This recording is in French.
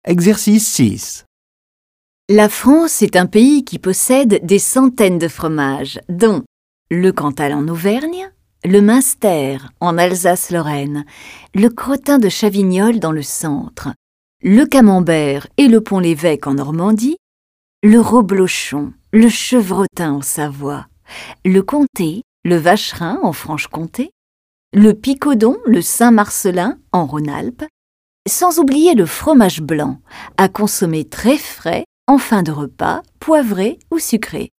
Exercice 6. La France est un pays qui possède des centaines de fromages, dont le Cantal en Auvergne, le Münster en Alsace-Lorraine, le Crottin de Chavignols dans le centre, le Camembert et le Pont-l'Évêque en Normandie, le Reblochon, le Chevrotin en Savoie, le Comté, le Vacherin en Franche-Comté, le Picodon, le Saint-Marcellin en Rhône-Alpes, sans oublier le fromage blanc, à consommer très frais en fin de repas, poivré ou sucré.